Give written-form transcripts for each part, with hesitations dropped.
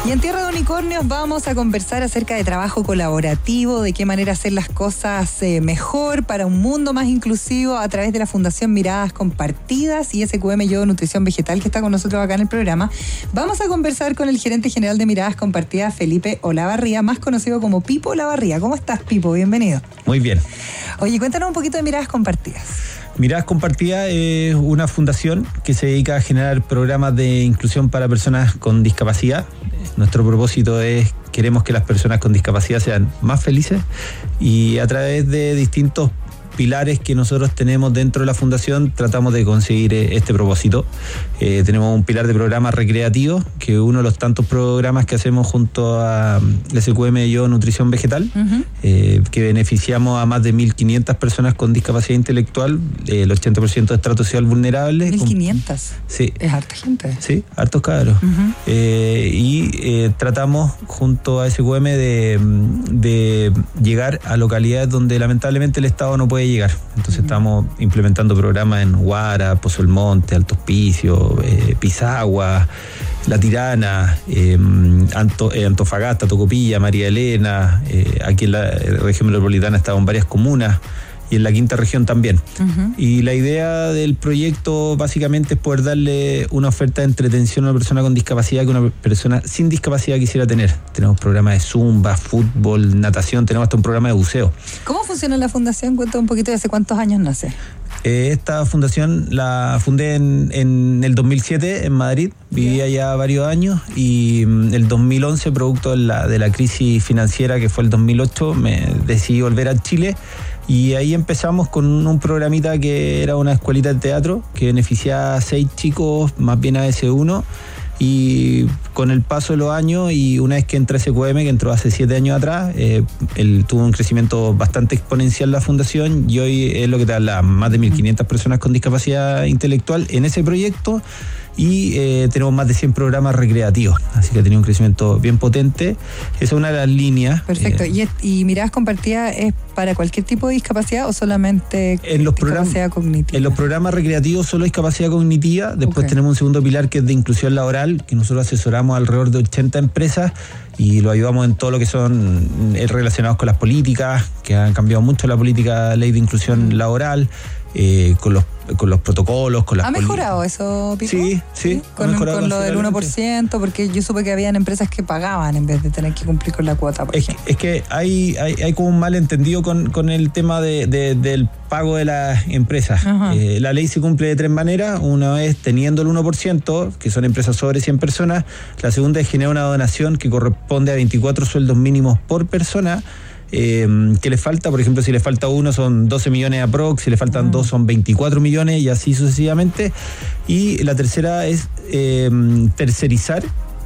Y en Tierra de Unicornios vamos a conversar acerca de trabajo colaborativo, de qué manera hacer las cosas mejor para un mundo más inclusivo a través de la Fundación Miradas Compartidas y SQM Yo Nutrición Vegetal, que está con nosotros acá en el programa. Vamos a conversar con el gerente general de Miradas Compartidas, Felipe Olavarría, más conocido como Pipo Olavarría. ¿Cómo estás, Pipo? Bienvenido. Muy bien. Oye, cuéntanos un poquito de Miradas Compartidas. Miradas Compartidas es una fundación que se dedica a generar programas de inclusión para personas con discapacidad. Nuestro propósito es, queremos que las personas con discapacidad sean más felices y a través de distintos pilares que nosotros tenemos dentro de la fundación tratamos de conseguir este propósito. Tenemos un pilar de programas recreativos, que es uno de los tantos programas que hacemos junto a SQM Yo Nutrición Vegetal, que beneficiamos a más de 1.500 personas con discapacidad intelectual, el 80% de estrato social vulnerable. 1.500. Sí. Es harta gente. Sí, hartos cabros. Tratamos junto a SQM de llegar a localidades donde lamentablemente el Estado no puede llegar. Entonces estamos implementando programas en Huara, Pozo del Monte, Alto Hospicio, Pisagua, La Tirana, Antofagasta, Tocopilla, María Elena. Aquí en la región metropolitana estaban varias comunas y en la quinta región también. Y la idea del proyecto básicamente es poder darle una oferta de entretención a una persona con discapacidad que una persona sin discapacidad quisiera tener. Tenemos programas de zumba, fútbol, natación, tenemos hasta un programa de buceo. ¿Cómo funciona la fundación? Cuéntame un poquito de hace cuántos años nace. Esta fundación la fundé en el 2007 en Madrid, vivía ya varios años y el 2011, producto de la crisis financiera que fue el 2008, me decidí volver a Chile. Y ahí empezamos con un programita que era una escuelita de teatro que beneficiaba a 6 chicos, más bien a S1. Y con el paso de los años y una vez que entré a SQM, que entró hace 7 años atrás, él tuvo un crecimiento bastante exponencial la fundación y hoy es lo que te habla, más de 1.500 personas con discapacidad intelectual en ese proyecto. Y tenemos más de 100 programas recreativos, así que ha tenido un crecimiento bien potente. Esa es una de las líneas. Perfecto. ¿Y Miradas Compartidas es para cualquier tipo de discapacidad o solamente discapacidad cognitiva? En los programas recreativos solo discapacidad cognitiva. Después tenemos un segundo pilar que es de inclusión laboral, que nosotros asesoramos alrededor de 80 empresas y lo ayudamos en todo lo que son relacionados con las políticas, que han cambiado mucho la política, ley de inclusión laboral, con los protocolos, con las ¿Ha mejorado eso, Pipo? Sí. Con lo del 1%, porque yo supe que habían empresas que pagaban en vez de tener que cumplir con la cuota, por ejemplo. Es que hay como un malentendido con el tema del pago de las empresas. La ley se cumple de 3 maneras. Una es teniendo el 1%, que son empresas sobre 100 personas. La segunda es generar una donación que corresponde a 24 sueldos mínimos por persona. Que le falta, por ejemplo, si le falta 1 son 12 millones aprox, si le faltan 2 son 24 millones y así sucesivamente. Y la tercera es tercerizar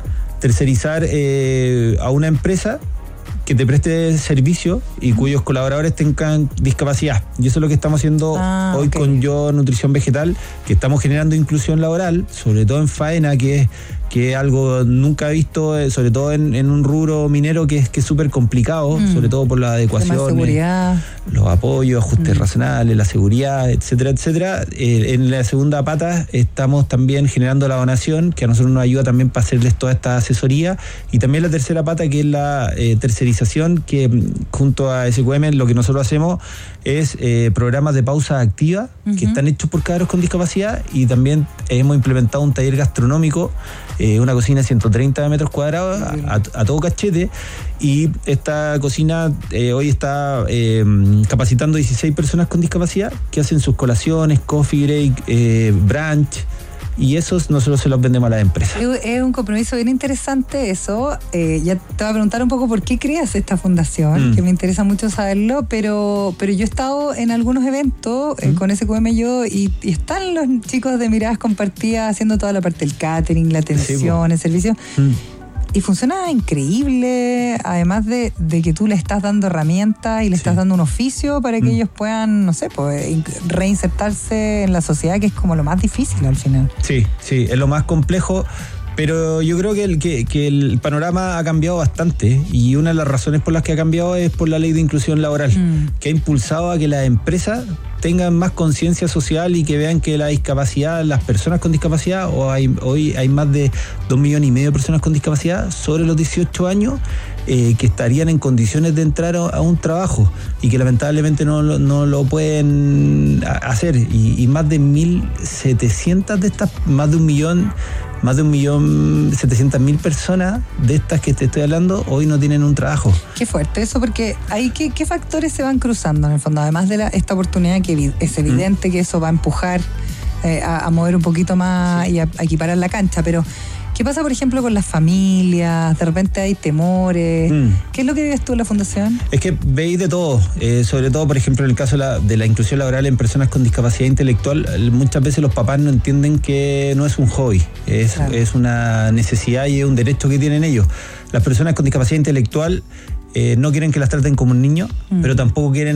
a una empresa que te preste servicio y cuyos colaboradores tengan discapacidad. Y eso es lo que estamos haciendo hoy con Yo Nutrición Vegetal, que estamos generando inclusión laboral, sobre todo en faena, que es algo nunca visto, sobre todo en un rubro minero que es súper complicado, sobre todo por la adecuación, seguridad, los apoyos, ajustes racionales, la seguridad, etcétera, etcétera. En la segunda pata estamos también generando la donación, que a nosotros nos ayuda también para hacerles toda esta asesoría, y también la tercera pata, que es la tercerización, que junto a SQM lo que nosotros hacemos es programas de pausa activa que están hechos por cabros con discapacidad, y también hemos implementado un taller gastronómico, una cocina de 130 metros cuadrados a todo cachete, y esta cocina hoy está capacitando 16 personas con discapacidad que hacen sus colaciones, coffee break, brunch, y esos nosotros se los vendemos a las empresas. Es un compromiso bien interesante eso. Ya te voy a preguntar un poco por qué creas esta fundación, que me interesa mucho saberlo, pero yo he estado en algunos eventos con SQM Yo y están los chicos de Miradas Compartidas haciendo toda la parte del catering, la atención, el servicio. Y funciona increíble, además de que tú le estás dando herramientas y le estás dando un oficio para que ellos puedan, no sé, pues, reinsertarse en la sociedad, que es como lo más difícil al final. Sí, es lo más complejo, pero yo creo que el panorama ha cambiado bastante, y una de las razones por las que ha cambiado es por la ley de inclusión laboral, que ha impulsado a que las empresas tengan más conciencia social y que vean que la discapacidad, las personas con discapacidad, hoy hay más de 2,5 millones de personas con discapacidad sobre los 18 años que estarían en condiciones de entrar a un trabajo y que lamentablemente no lo pueden hacer, y más de 1.700 de estas, más de 1.700.000 personas de estas que te estoy hablando hoy no tienen un trabajo. Qué fuerte eso, porque ahí ¿qué factores se van cruzando en el fondo? Además de esta oportunidad que es evidente que eso va a empujar a mover un poquito más y a equiparar la cancha, pero ¿qué pasa, por ejemplo, con las familias? De repente hay temores. ¿Qué es lo que vives tú en la fundación? Es que veis de todo, sobre todo, por ejemplo, en el caso de la inclusión laboral en personas con discapacidad intelectual, muchas veces los papás no entienden que no es un hobby, es una necesidad y es un derecho que tienen ellos. Las personas con discapacidad intelectual no quieren que las traten como un niño, pero tampoco quieren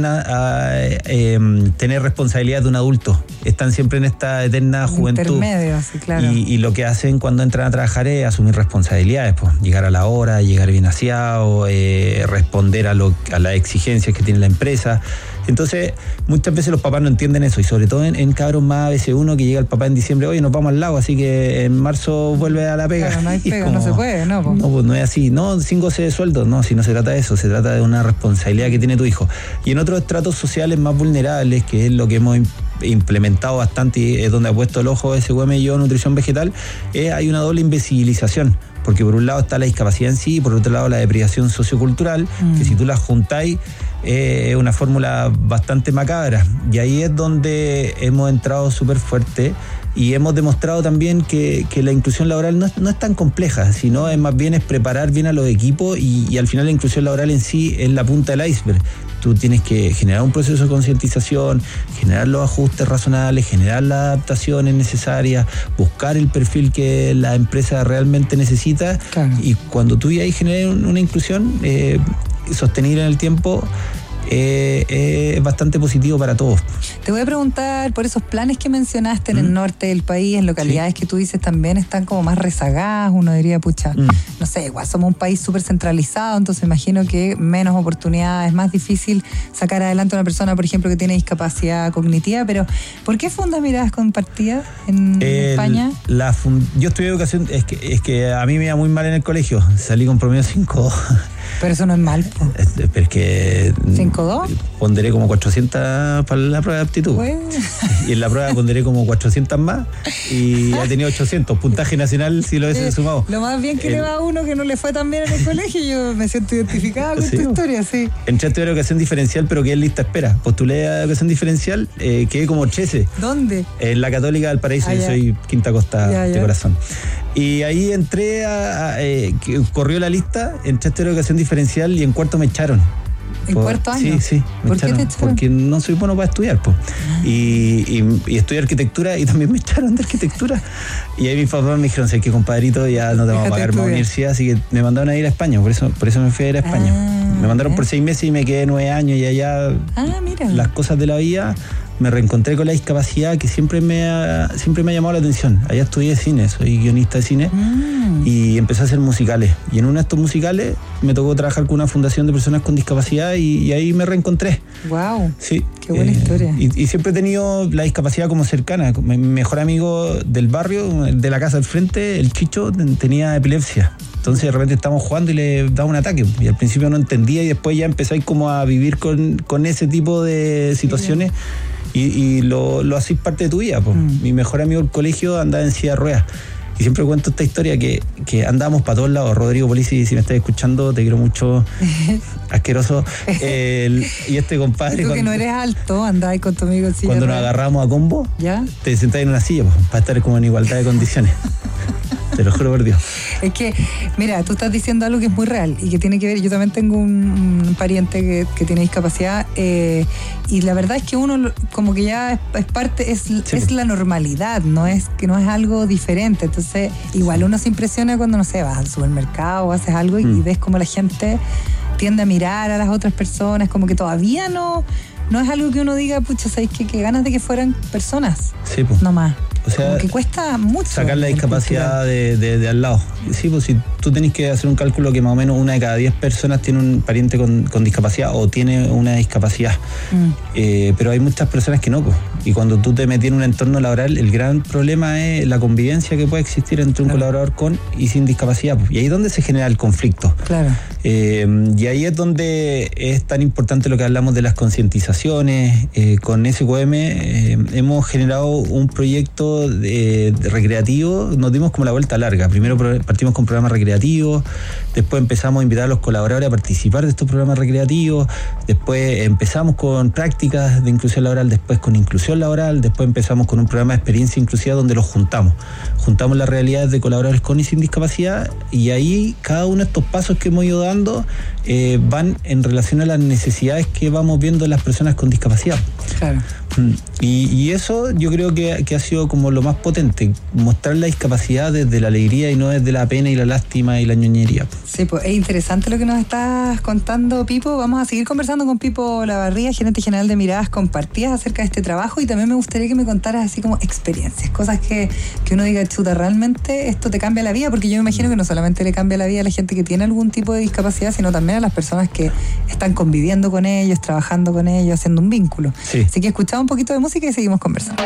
tener responsabilidad de un adulto. Están siempre en esta eterna juventud. Intermedio, sí, claro. Y lo que hacen cuando entran a trabajar es asumir responsabilidades, pues, llegar a la hora, llegar bien aseado, responder a las exigencias que tiene la empresa. Entonces, muchas veces los papás no entienden eso, y sobre todo en cabros más ABC1 que llega el papá en diciembre, oye, nos vamos al lago, así que en marzo vuelve a la pega. Claro, no hay pega, no se puede, ¿no? No, pues no es así, no, 5 goce de sueldo, no, si no se trata de eso, se trata de una responsabilidad que tiene tu hijo. Y en otros estratos sociales más vulnerables, que es lo que hemos implementado bastante y es donde ha puesto el ojo SQM y yo, Nutrición Vegetal, hay una doble invisibilización. Porque por un lado está la discapacidad en sí y por otro lado la deprivación sociocultural, que si tú las juntáis es una fórmula bastante macabra. Y ahí es donde hemos entrado súper fuerte y hemos demostrado también que la inclusión laboral no es tan compleja, sino es más bien es preparar bien a los equipos y al final la inclusión laboral en sí es la punta del iceberg. Tú tienes que generar un proceso de concientización, generar los ajustes razonables, generar las adaptaciones necesarias, buscar el perfil que la empresa realmente necesita. Claro. Y cuando tú ya ahí generas una inclusión sostenible en el tiempo, es bastante positivo para todos. Te voy a preguntar por esos planes que mencionaste en el norte del país, en localidades que tú dices también están como más rezagadas. Uno diría, pucha, no sé, igual somos un país súper centralizado, entonces imagino que menos oportunidades, más difícil sacar adelante a una persona, por ejemplo, que tiene discapacidad cognitiva. Pero ¿por qué fundas Miradas Compartidas en España? Yo estudié educación, es que a mí me iba muy mal en el colegio, salí con promedio 5. Pero eso no es mal, po. Pero es que 5-2 ponderé como 400 para la prueba de aptitud. Bueno. Y en la prueba ponderé como 400 más y ya tenía 800. Puntaje nacional si lo hubiese sumado. Lo más bien que le va a uno que no le fue tan bien en el colegio. Yo me siento identificada con tu historia, sí. Entré a estudiar educación diferencial, pero quedé en lista espera. Postulé a educación diferencial, quedé como 13. ¿Dónde? En la Católica del Paraíso. Yo soy Quinta Costa de corazón. Y ahí entré corrió la lista, entré a estudiar educación diferencial y en cuarto me echaron. ¿En cuarto año? Sí, ¿Por qué te echaron? Porque no soy bueno para estudiar, pues. Y estudié arquitectura y también me echaron de arquitectura. Y ahí mis papás me dijeron, sé que compadrito, ya no te vamos a pagar más universidad, así que me mandaron a ir a España, por eso me fui a ir a España. Me mandaron por 6 meses y me quedé 9 años y allá las cosas de la vida. Me reencontré con la discapacidad que siempre me ha llamado la atención. Allá estudié cine, soy guionista de cine y empecé a hacer musicales. Y en uno de estos musicales me tocó trabajar con una fundación de personas con discapacidad y ahí me reencontré. ¡Wow! Sí. ¡Qué buena historia! Y siempre he tenido la discapacidad como cercana. Mi mejor amigo del barrio, de la casa al frente, el Chicho, tenía epilepsia. Entonces de repente estábamos jugando y le daba un ataque. Y al principio no entendía y después ya empezáis como a vivir con ese tipo de situaciones. Y lo haces parte de tu vida. Mi mejor amigo del colegio andaba en silla de ruedas. Y siempre cuento esta historia que andábamos para todos lados. Rodrigo Polisi, si me estás escuchando, te quiero mucho. Asqueroso. Y este compadre. Tú que no eres alto, andabas con tu amigo en silla. Cuando nos agarramos a combo, ¿ya? Te sentás en una silla para estar como en igualdad de condiciones. Te lo juro por Dios. Es que, mira, tú estás diciendo algo que es muy real y que tiene que ver. Yo también tengo un pariente que tiene discapacidad y la verdad es que uno como que ya es parte, es la normalidad, no es algo diferente. Entonces, igual uno se impresiona cuando, no sé, vas al supermercado o haces algo y ves como la gente tiende a mirar a las otras personas, como que todavía no es algo que uno diga, pucha, ¿sabes qué? Que ganas de que fueran personas. Sí, pues. No más. O sea, como que cuesta mucho sacar la discapacidad de al lado. Sí, pues si tú tenés que hacer un cálculo que más o menos 1 de cada 10 personas tiene un pariente con discapacidad o tiene una discapacidad. Pero hay muchas personas que no, pues. Y cuando tú te metes en un entorno laboral, el gran problema es la convivencia que puede existir entre un colaborador con y sin discapacidad, pues. Y ahí es donde se genera el conflicto. Claro. Y ahí es donde es tan importante lo que hablamos de las concientizaciones. Con SQM hemos generado un proyecto recreativo, nos dimos como la vuelta larga. Primero partimos con programas recreativos, después empezamos a invitar a los colaboradores a participar de estos programas recreativos, después empezamos con prácticas de inclusión laboral, después con inclusión laboral, después empezamos con un programa de experiencia inclusiva donde los juntamos las realidades de colaboradores con y sin discapacidad, y ahí cada uno de estos pasos que hemos ido dando van en relación a las necesidades que vamos viendo en las personas con discapacidad. Claro. Y eso yo creo que ha sido como lo más potente, mostrar la discapacidad desde la alegría y no desde la pena y la lástima y la ñoñería. Sí, pues es interesante lo que nos estás contando, Pipo. Vamos a seguir conversando con Pipo Olavarría, gerente general de Miradas Compartidas, acerca de este trabajo, y también me gustaría que me contaras así como experiencias, cosas que uno diga, chuta, realmente esto te cambia la vida, porque yo me imagino que no solamente le cambia la vida a la gente que tiene algún tipo de discapacidad, sino también a las personas que están conviviendo con ellos, trabajando con ellos, haciendo un vínculo. Sí. Así que escuchamos un poquito de música y seguimos conversando.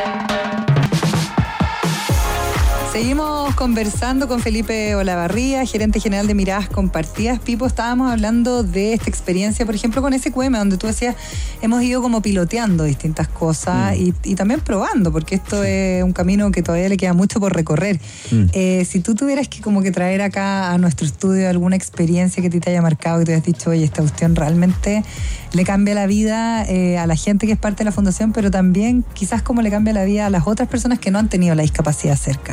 Seguimos conversando con Felipe Olavarría, gerente general de Miradas Compartidas. Pipo, estábamos hablando de esta experiencia, por ejemplo, con SQM, donde tú decías, hemos ido como piloteando distintas cosas y también probando, porque esto es un camino que todavía le queda mucho por recorrer. Si tú tuvieras que como que traer acá a nuestro estudio alguna experiencia que te haya marcado, que te hayas dicho, oye, esta cuestión realmente le cambia la vida a la gente que es parte de la fundación, pero también quizás como le cambia la vida a las otras personas que no han tenido la discapacidad cerca.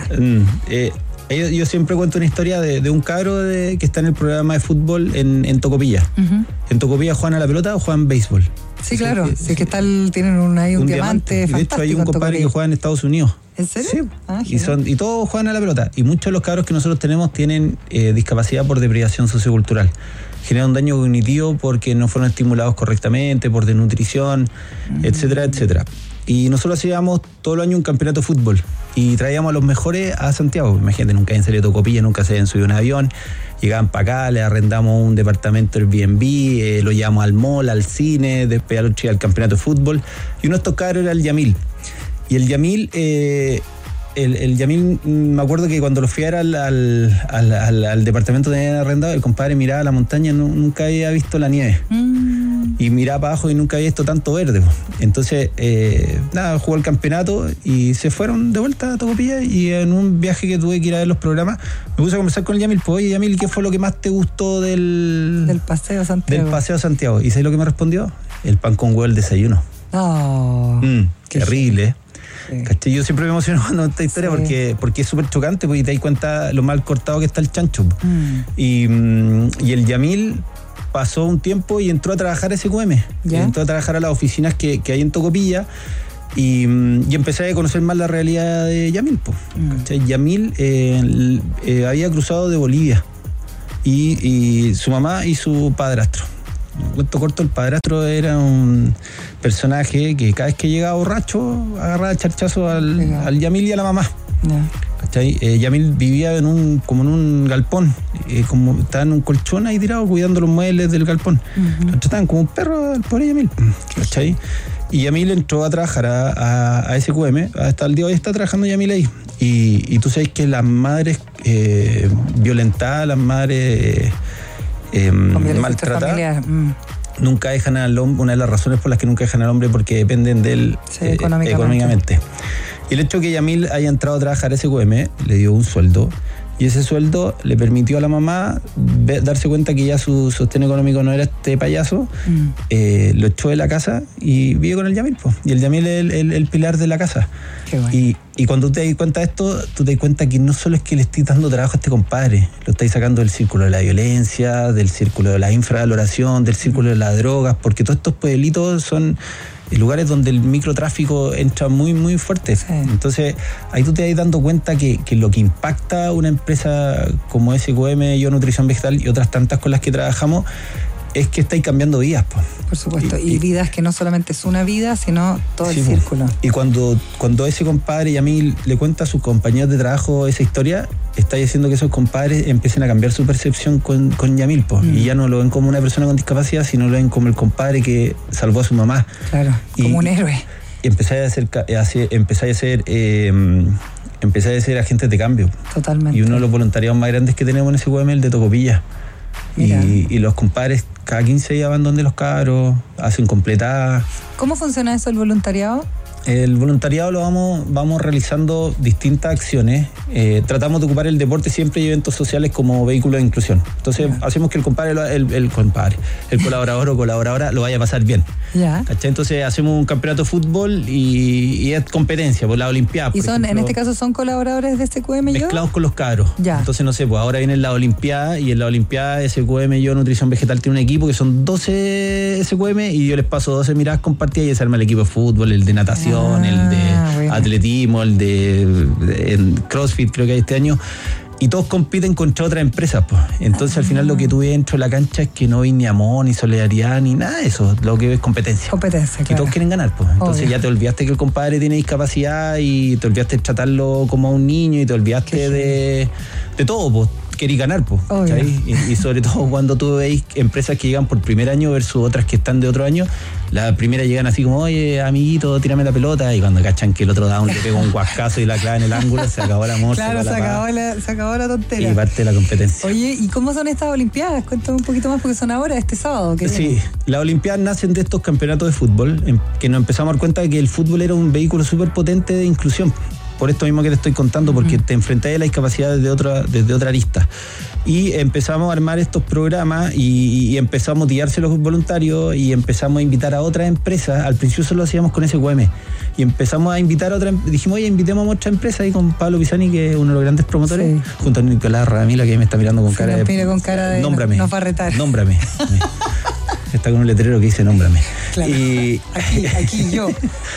Yo siempre cuento una historia de un cabro que está en el programa de fútbol en Tocopilla. En Tocopilla juegan a la pelota o juegan béisbol. Sí, claro. Sí, que tienen un diamante fantástico. De hecho, hay un compadre que juega en Estados Unidos. ¿En serio? Sí. Y todos juegan a la pelota. Y muchos de los cabros que nosotros tenemos tienen discapacidad por deprivación sociocultural. Generan un daño cognitivo porque no fueron estimulados correctamente, por desnutrición, etcétera, etcétera. Y nosotros hacíamos todo el año un campeonato de fútbol y traíamos a los mejores a Santiago. Imagínate, nunca habían salido de Tocopilla, nunca se habían subido un avión. Llegaban para acá, le arrendamos un departamento Airbnb, lo llevamos al mall, al cine, después al campeonato de fútbol. Y uno de estos cabros era el Yamil. Y el Yamil, el Yamil, me acuerdo que cuando lo fui a ver al departamento donde habían arrendado, el compadre miraba a la montaña, nunca había visto la nieve. Y miraba para abajo y nunca había visto tanto verde. Entonces, jugó el campeonato y se fueron de vuelta a Tocopilla, y en un viaje que tuve que ir a ver los programas, me puse a conversar con el Yamil. Pues, oye, Yamil, ¿qué fue lo que más te gustó del Paseo Santiago? Del Paseo Santiago. ¿Y sabes lo que me respondió? El pan con huevo, el desayuno. Terrible, ¿Cachai? Yo siempre me emociono cuando esta historia, porque es súper chocante, porque te das cuenta lo mal cortado que está el chancho. Y el Yamil pasó un tiempo y entró a trabajar a SQM. Entró a trabajar a las oficinas que hay en Tocopilla, y empecé a conocer más la realidad de Yamil. Yamil había cruzado de Bolivia, y su mamá y su padrastro. Cuento corto, el padrastro era un personaje que cada vez que llegaba borracho agarraba el charchazo al Yamil y a la mamá. Yamil vivía en un galpón, estaba en un colchón ahí tirado cuidando los muebles del galpón. Lo trataban como un perro al pobre Yamil. Y Yamil entró a trabajar a SQM, hasta el día de hoy está trabajando Yamil ahí. Y tú sabes que las madres violentadas, las madres maltratadas, nunca dejan al hombre. Una de las razones por las que nunca dejan al hombre, porque dependen de él económicamente. Y el hecho de que Yamil haya entrado a trabajar a SQM le dio un sueldo, y ese sueldo le permitió a la mamá darse cuenta que ya su sostén económico no era este payaso. Lo echó de la casa y vive con el Yamil. Y el Yamil es el pilar de la casa. Qué bueno. Y cuando tú te das cuenta de esto, tú te das cuenta que no solo es que le estés dando trabajo a este compadre, lo estáis sacando del círculo de la violencia, del círculo de la infravaloración, del círculo de las drogas, porque todos estos pueblitos son lugares donde el microtráfico entra muy, muy fuerte. Entonces, ahí tú te vas dando cuenta que lo que impacta una empresa como SQM, Yo Nutrición Vegetal y otras tantas con las que trabajamos, es que estáis cambiando vidas, pues. Por supuesto, y vidas que no solamente es una vida, sino todo el círculo. Y cuando ese compadre Yamil le cuenta a sus compañeros de trabajo esa historia, está haciendo que esos compadres empiecen a cambiar su percepción con Yamil, pues. Y ya no lo ven como una persona con discapacidad, sino lo ven como el compadre que salvó a su mamá. Claro, como un héroe. Y empezáis a ser agentes de cambio. Totalmente. Y uno de los voluntariados más grandes que tenemos en ese CUM es el de Tocopilla. Y los compadres cada 15 días van donde los cabros, hacen completadas. ¿Cómo funciona eso, el voluntariado? El voluntariado lo vamos realizando distintas acciones. Tratamos de ocupar el deporte siempre y eventos sociales como vehículo de inclusión. Entonces hacemos que el colaborador o colaboradora lo vaya a pasar bien. ¿Cachai? Entonces hacemos un campeonato de fútbol y es competencia, por la Olimpiada. ¿Y son, en este caso son colaboradores de SQM? Mezclados con los cabros. Entonces, no sé, pues ahora viene la Olimpiada y en la Olimpiada SQM Nutrición Vegetal tiene un equipo que son 12 SQM y yo les paso 12 miradas compartidas y se arma el equipo de fútbol, el de natación, el de atletismo, el de CrossFit, creo que hay este año. Y todos compiten contra otras empresas, pues. Entonces al final lo que tú ves dentro de la cancha es que no hay ni amor, ni solidaridad, ni nada de eso. Lo que ves es competencia. Claro. Y todos quieren ganar, pues. Entonces ya te olvidaste que el compadre tiene discapacidad y te olvidaste de tratarlo como a un niño y te olvidaste de todo, pues. Queréis ganar, pues. Y sobre todo cuando tú veis empresas que llegan por primer año versus otras que están de otro año, la primera llegan así como, oye, amiguito, tírame la pelota, y cuando cachan que el otro down le pega un guascazo y la clava en el ángulo, se acabó el amor. Claro, se acabó la tontería. Y parte de la competencia. Oye, ¿y cómo son estas Olimpiadas? Cuéntame un poquito más, porque son ahora, este sábado. Sí, las Olimpiadas nacen de estos campeonatos de fútbol, que nos empezamos a dar cuenta de que el fútbol era un vehículo súper potente de inclusión. Por esto mismo que te estoy contando, porque te enfrentas a la discapacidad desde otra arista. Y empezamos a armar estos programas y empezamos a motivarse los voluntarios y empezamos a invitar a otras empresas. Al principio solo lo hacíamos con SQM. Y empezamos a invitar a otras, dijimos, oye, invitemos a otra empresa ahí con Pablo Pisani, que es uno de los grandes promotores, junto a Nicolás Ramila, que me está mirando con cara de... Nómbrame. Nos va a retar. Nómbrame. Está con un letrero que dice nómbrame. Claro. Y aquí yo.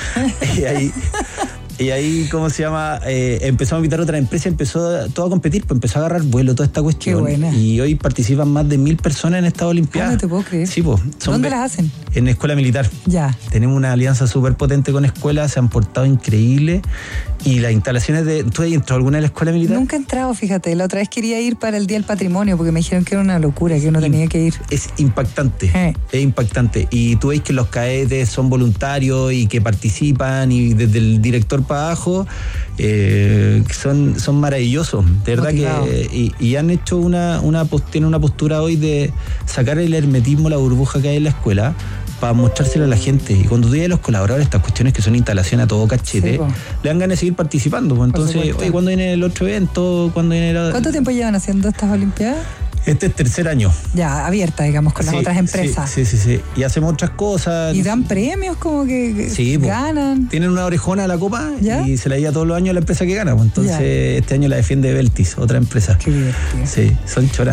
Y ahí, ¿cómo se llama? Empezó a invitar a otra empresa, empezó todo a competir, pues empezó a agarrar vuelo toda esta cuestión. Qué buena. Y hoy participan más de 1.000 personas en esta Olimpiada. No te puedo creer. Sí, pues. ¿Dónde las hacen? En Escuela Militar. Ya. Tenemos una alianza súper potente con escuelas, se han portado increíble. Y las instalaciones de... ¿Tú has entrado alguna de la Escuela Militar? Nunca he entrado, fíjate. La otra vez quería ir para el Día del Patrimonio porque me dijeron que era una locura, que uno tenía que ir. Es impactante. Es impactante. Y tú ves que los cadetes son voluntarios y que participan y desde el director para abajo son maravillosos. De verdad que... Y han hecho tienen una postura hoy de sacar el hermetismo, la burbuja que hay en la escuela, para mostrárselo a la gente. Y cuando tú llegas a los colaboradores, estas cuestiones que son instalaciones a todo cachete, le dan ganas de seguir participando. Pues. Entonces, oye, ¿cuándo viene el otro evento? ¿Cuánto tiempo llevan haciendo estas Olimpiadas? Este es tercer año. Ya, abierta, digamos, con las otras empresas. Sí. Y hacemos otras cosas. ¿Y dan premios como que ganan? Tienen una orejona a la copa. ¿Ya? Y se la lleva todos los años a la empresa que gana. Entonces, este año la defiende Beltis, otra empresa. Qué divertido. Sí, son choras.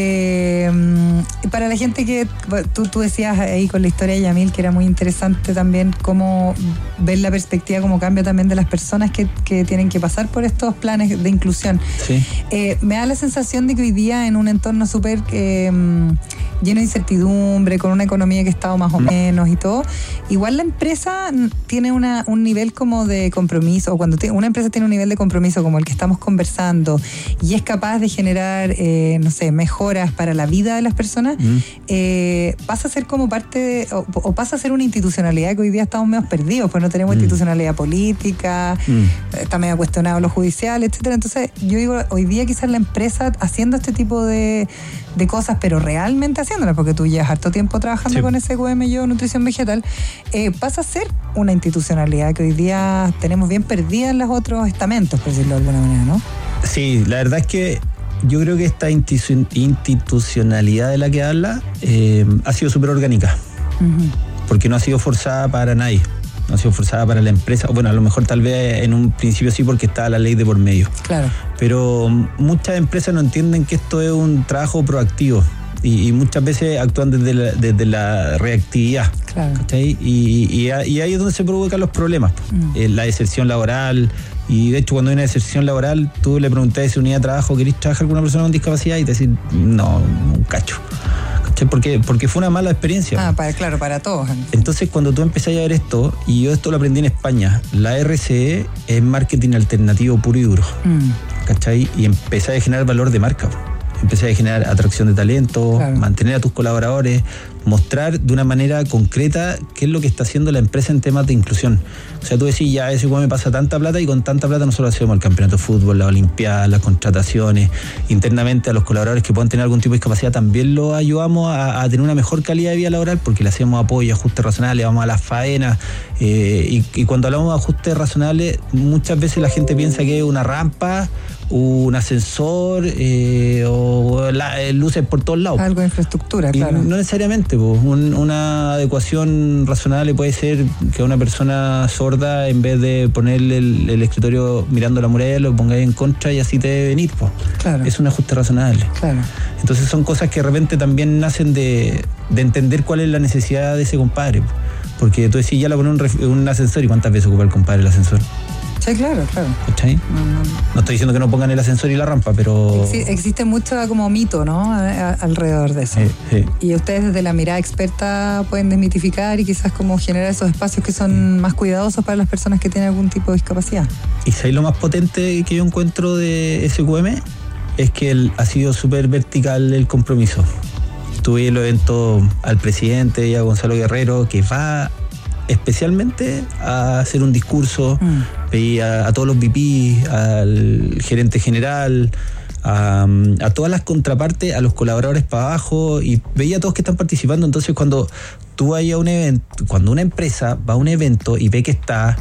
Para la gente que tú decías ahí con la historia de Yamil, que era muy interesante también cómo ver la perspectiva, cómo cambia también de las personas que tienen que pasar por estos planes de inclusión. Sí. Me da la sensación de que hoy día en un entorno súper lleno de incertidumbre, con una economía que ha estado más o menos y todo, igual la empresa tiene un nivel como de compromiso, o cuando una empresa tiene un nivel de compromiso como el que estamos conversando y es capaz de generar, mejoras para la vida de las personas, pasa a ser como parte o pasa a ser una institucionalidad que hoy día estamos medio perdidos, pues no tenemos institucionalidad política, está medio cuestionado lo judicial, etcétera. Entonces yo digo, hoy día quizás la empresa haciendo este tipo de cosas, pero realmente haciéndolas, porque tú llevas harto tiempo trabajando con SQM Nutrición Vegetal, pasa a ser una institucionalidad que hoy día tenemos bien perdida en los otros estamentos, por decirlo de alguna manera, ¿no? Sí, la verdad es que yo creo que esta institucionalidad de la que habla ha sido súper orgánica, porque no ha sido forzada para nadie. No ha sido forzada para la empresa. Bueno, a lo mejor tal vez en un principio sí, porque está la ley de por medio. Claro. Pero muchas empresas no entienden que esto es un trabajo proactivo y muchas veces actúan desde la reactividad. Claro. ¿Cachai? Y ahí es donde se provocan los problemas. La deserción laboral. Y de hecho, cuando hay una deserción laboral, tú le preguntas a esa unidad de trabajo, ¿querés trabajar con una persona con discapacidad? Y te decís, no, un cacho. ¿cachai? Porque fue una mala experiencia. Para todos. Entonces, cuando tú empezás a ver esto, y yo esto lo aprendí en España, la RCE es marketing alternativo puro y duro, ¿cachai? Y empecé a generar valor de marca. Empecé a generar atracción de talento, mantener a tus colaboradores, mostrar de una manera concreta qué es lo que está haciendo la empresa en temas de inclusión. O sea, tú decís, ya ese me pasa tanta plata, y con tanta plata nosotros hacemos el campeonato de fútbol, las olimpiadas, las contrataciones. Internamente a los colaboradores que puedan tener algún tipo de discapacidad también los ayudamos a tener una mejor calidad de vida laboral, porque le hacemos apoyo, ajustes razonales, vamos a las faenas. Y cuando hablamos de ajustes razonales, muchas veces la gente piensa que es una rampa, un ascensor o luces por todos lados. Algo de infraestructura, claro. No necesariamente, pues. Una adecuación razonable puede ser que a una persona sorda, en vez de ponerle el escritorio mirando la muralla, lo pongáis en contra y así te debe venir, pues. Claro. Es un ajuste razonable. Claro. Entonces son cosas que de repente también nacen de entender cuál es la necesidad de ese compadre, pues. Porque tú decís, ya le pones un ascensor, ¿y cuántas veces ocupa el compadre el ascensor? Sí, claro. ¿Cachai? No estoy diciendo que no pongan el ascensor y la rampa, pero... Existe mucho como mito, ¿no? Alrededor de eso. Sí. Y ustedes desde la mirada experta pueden desmitificar y quizás como generar esos espacios que son más cuidadosos para las personas que tienen algún tipo de discapacidad. Y si hay lo más potente que yo encuentro de SQM es que ha sido súper vertical el compromiso. Tuve el evento al presidente y a Gonzalo Guerrero, que va especialmente a hacer un discurso, veía a todos los VP, al gerente general, a todas las contrapartes, a los colaboradores para abajo, y veía a todos que están participando. Entonces, cuando tú vas a un evento, cuando una empresa va a un evento y ve que está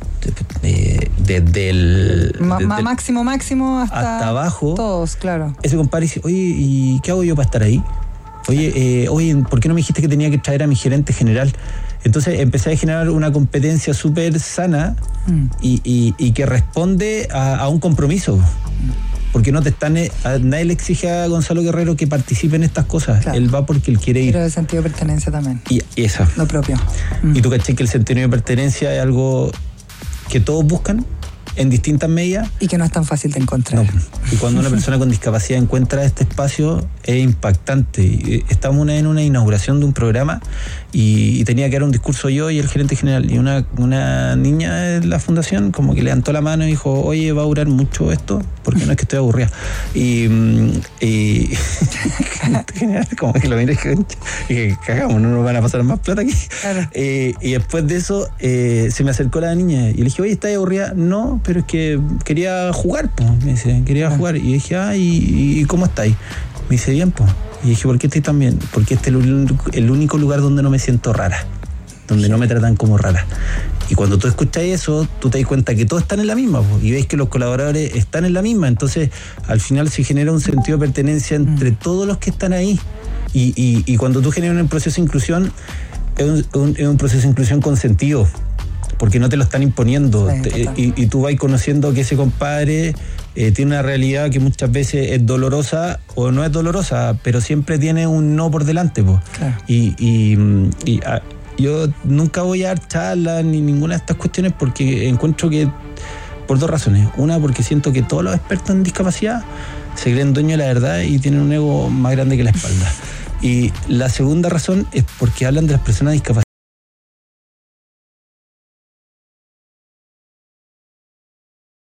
desde el máximo hasta abajo, todos, claro, ese compadre dice, oye, ¿y qué hago yo para estar ahí? Oye, ¿por qué no me dijiste que tenía que traer a mi gerente general? Entonces empecé a generar una competencia súper sana y que responde a un compromiso. Porque no te están, nadie le exige a Gonzalo Guerrero que participe en estas cosas. Claro. Él va porque él quiere ir. Pero el sentido de pertenencia también. Y eso. Lo propio. Y tú caché que el sentido de pertenencia es algo que todos buscan en distintas medidas. Y que no es tan fácil de encontrar. No. Y cuando una persona con discapacidad encuentra este espacio, es impactante. Estamos en una inauguración de un programa y tenía que dar un discurso yo y el gerente general. Y una niña de la fundación como que levantó la mano y dijo, oye, ¿va a durar mucho esto? Porque no es que estoy aburrida. Y general, como que lo miré y que cagamos, no nos van a pasar más plata aquí. Claro. Y después de eso se me acercó la niña y le dije, oye, ¿estás aburrida? No, pero es que quería jugar, pues. Me dice, quería jugar. Y dije, ¿y cómo estáis? Me dice, bien, pues. Y dije, ¿por qué estoy tan bien? Porque este es el único lugar donde no me siento rara, donde no me tratan como rara. Y cuando tú escuchas eso, tú te das cuenta que todos están en la misma, pues, y ves que los colaboradores están en la misma. Entonces, al final se genera un sentido de pertenencia entre todos los que están ahí. Y cuando tú generas un proceso de inclusión, es un proceso de inclusión con sentido, porque no te lo están imponiendo. Sí, y tú vas conociendo que ese compadre tiene una realidad que muchas veces es dolorosa o no es dolorosa, pero siempre tiene un no por delante, pues. Claro. Yo nunca voy a dar charlas ni ninguna de estas cuestiones, porque encuentro que, por dos razones. Una, porque siento que todos los expertos en discapacidad se creen dueños de la verdad y tienen un ego más grande que la espalda. Y la segunda razón es porque hablan de las personas discapacitadas